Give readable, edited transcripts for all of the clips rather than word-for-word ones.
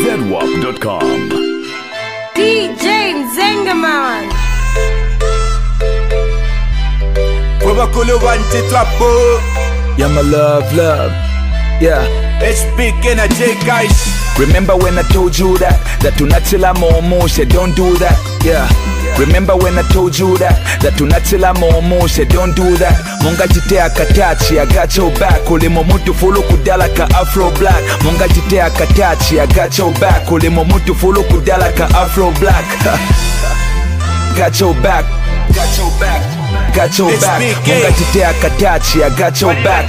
ZWAP.com. DJ Zengaman. Probakulu wanti twapo. Yeah, my love. Yeah. HB Energy guys. Remember when I told you that tunachila momo, she don't do that. Yeah. Remember when I told you that tunachila momo, she don't do that. Munga jitea katachi, I got your back. Ulimo mutu fulu kudala ka Afro Black. Munga jitea katachi, I got your back. Ulimo mutu fulu kudala ka Afro Black. Got your back. Got your back. Munga jitea katachi, I got your back.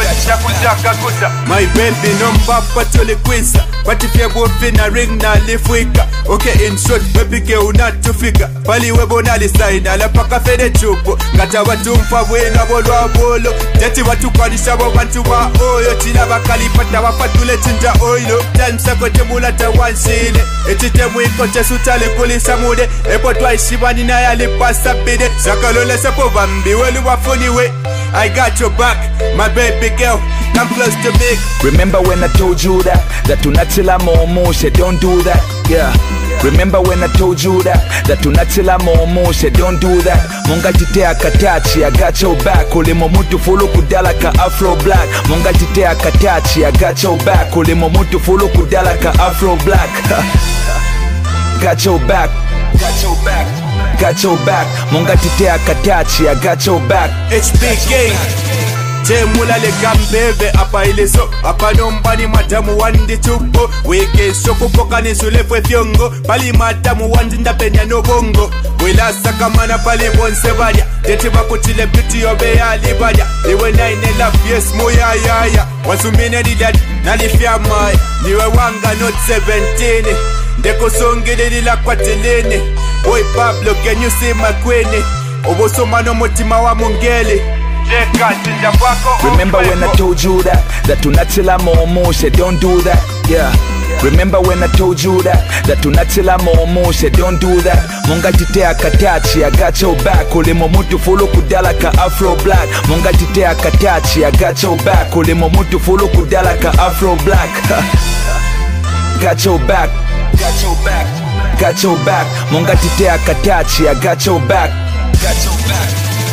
My baby number patole kwisa. Patifia bofi na ring na lifwika. Okay, in short, baby girl not to figure. Pali webo na lisaina la paka fede chupo. Kata watu mfabwe na bolo wa bolo. Jati watu kwa nishawa wantu wa oyo. Chila bakali pata wafatule chinja oilo. Time sako temula ta wansile. Eti temu iko chesu tale kulisa mude. Epo twa ishibani na yali pasa bide. Sakalole sepo bambi welu wafuniwe. I got your back, my baby girl. Come close to me. Remember when I told you that tunachila momo, she don't do that. Yeah. Remember when I told you that tunachila momo, she don't do that. Munga jitea katachi, I got your back. Ulimo mutu fulu kudala ka Afro Black. Munga jitea katachi, I got your back. Ulimo mutu fulu kudala ka Afro Black. Got your back. Got your back. Munga jitea katachi, I got your back. HBK Jemula le gambebe apa ileso. Apa nombani madamu wandi chupo. Weke shoko poka nisulefwe fyongo. Pali madamu wandi ndapenya no bongo. Wila sakamana pali bonse varia. Deti bakutile biti yobe ya libaria. Iwe naine la fies moya ya. Wasumine di dad nalifia mai. Niwe wanga not 17. Ndeko songile nila kwa tilini. Boy Pablo, can you see my queen? Oboso mano motima wa mungeli. Remember when I told you that tunachila momo, she don't do that. Yeah. Remember when I told you that tunachila momo, she don't do that. Munga jitea katachi, I got your back. Ulimo mutu fulu kudala ka Afro Black. Munga jitea katachi, I got your back. Ulimo mutu fulu kudala ka Afro Black. Got your back. Got your back. Munga jitea katachi, I got your back. Got your back.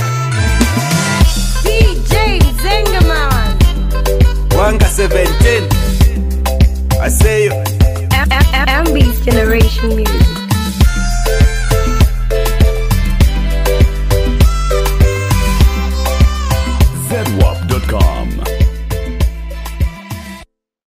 DJ Zengaman. Wanga 17. I say you. MB's Generation Music. ZWAP.com.